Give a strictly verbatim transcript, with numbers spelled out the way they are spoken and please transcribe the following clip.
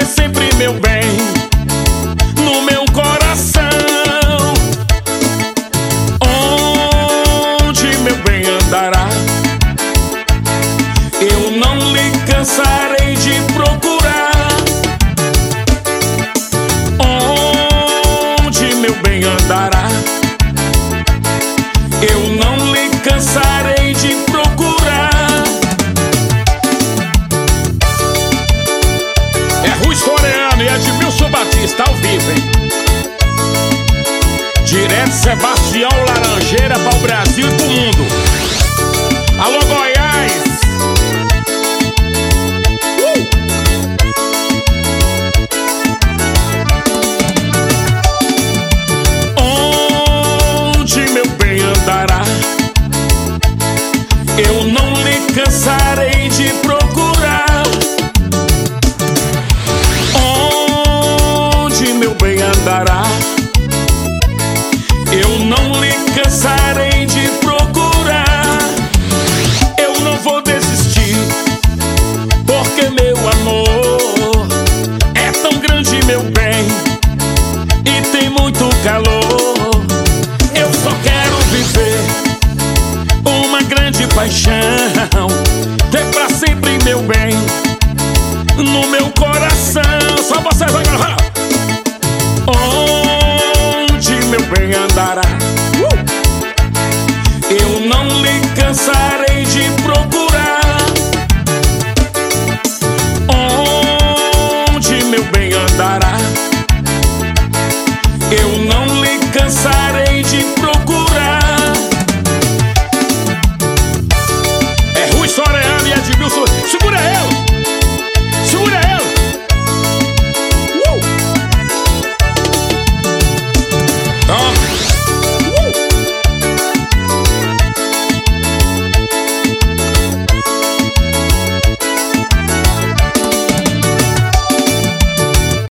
ter sempre meu bem no meu coração. Onde meu bem andará, eu não lhe cansarei de procurar. Onde meu bem andará, eu não lhe cansarei de procurar. É Ruiz Coreano e Edmilson Batista ao vivo, hein? Direto Sebastião Laranjeira para o Brasil e pro mundo. Alô, Goiás! Uh! Onde meu bem andará, eu não lhe cansarei de procurar. Onde meu bem andará, eu não lhe cansarei de procurar. Eu não vou desistir, porque meu amor é tão grande, meu bem, e tem muito calor. Eu só quero viver uma grande paixão, ter pra sempre, meu bem, no meu coração. Só vocês agora. Onde meu bem andará, uh! eu não lhe cansarei de procurar. Onde meu bem andará,